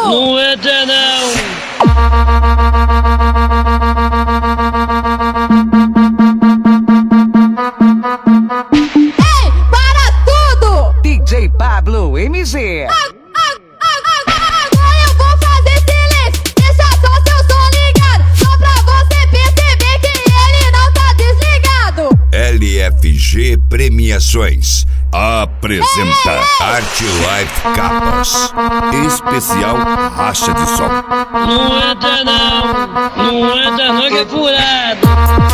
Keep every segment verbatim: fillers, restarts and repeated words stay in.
Não entra não! Ei, para tudo! D J Pablo M Z. A, a, a, a, agora eu vou fazer silêncio. Deixa só seu som ligado, só pra você perceber que ele não tá desligado. L F G Premiações apresenta Art Life Capas, especial Racha de Som. Não entra não! Não entra não que é furado!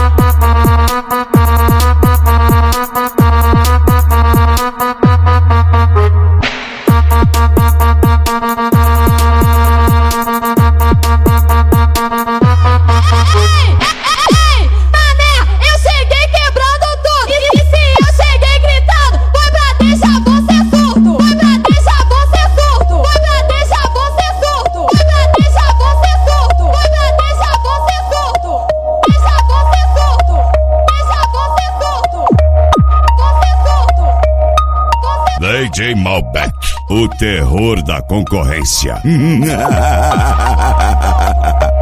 D J Malbec, o terror da concorrência.